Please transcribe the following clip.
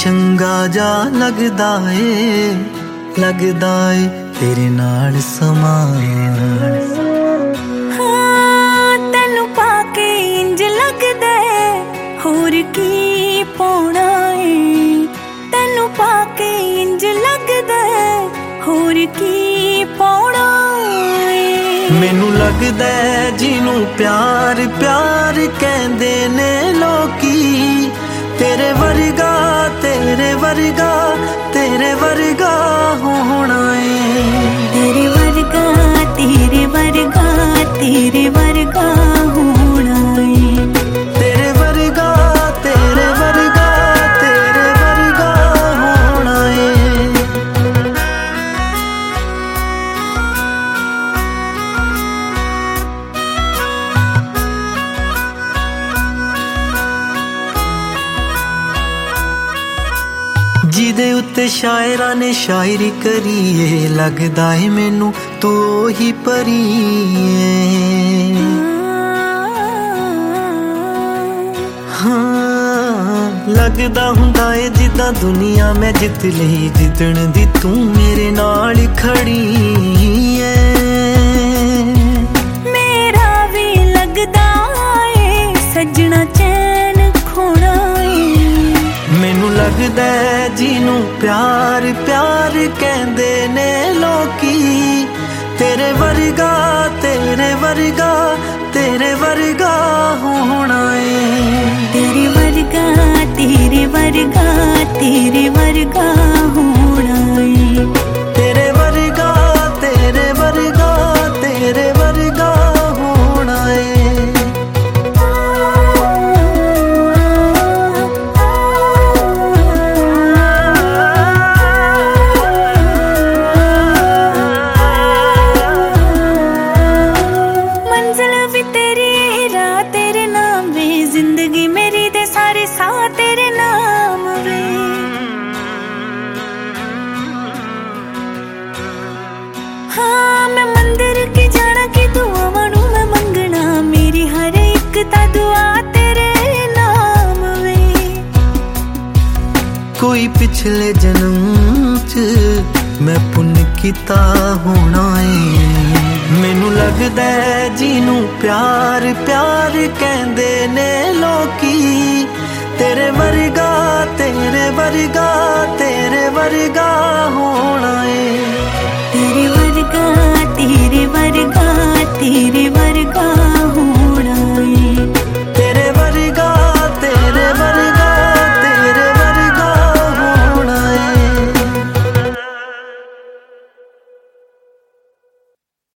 चंगा जा लगदा ए तेरे नाल समा। हाँ तेनू पाके इंज लगदा होर की पाउणा ए, तेनू पाके इंज लगदा होर की पाउणा ए। मैनू लगदा जिनू प्यार प्यार कहंदे ने लोकी, तेरे वर्गा तेरे वर्गा तेरे वर्गा होना है। तेरे वर्गा तेरे वर्गा तेरे वर्गा होना है। तेरे वर्गा तेरे वर्गा तेरे वर्गा होना है। जिदे उत्ते शायरा ने शायरी करी है, लगदा है मैनू तू ही परी है। हाँ लगदा हुंदा है जिद्दां दुनिया मैं जित लई, जितण दी तू मेरे नाल खड़ी है। मेरा भी लगदा है सजना चैन खोना है। मैनू लगदा जिनू प्यार प्यार कहंदे ने लोकी, तेरे वर्गा तेरे वर्गा तेरे वर्गा होना है। तेरे वर्गा तेरे वर्गा तेरे वर्गा होना है। तेरे वर्गा तेरे वर्गा तेरे वर्गा होना है। जिंदगी मेरी दे सारे साथ तेरे नाम वे। हाँ मैं मंदिर की जाना की दुआ मनू मैं मंगना, मेरी हर एक ता दुआ तेरे नाम वे। कोई पिछले जन्म च मैं पुण्य कीता होना है। मैनू लगदा जिनू प्यार प्यार कहंदे ने लोकी, तेरे वर्गा तेरे वर्गा तेरे वर्गा होना है। तेरे वर्गा तेरे वर्गा तेरे वर्गा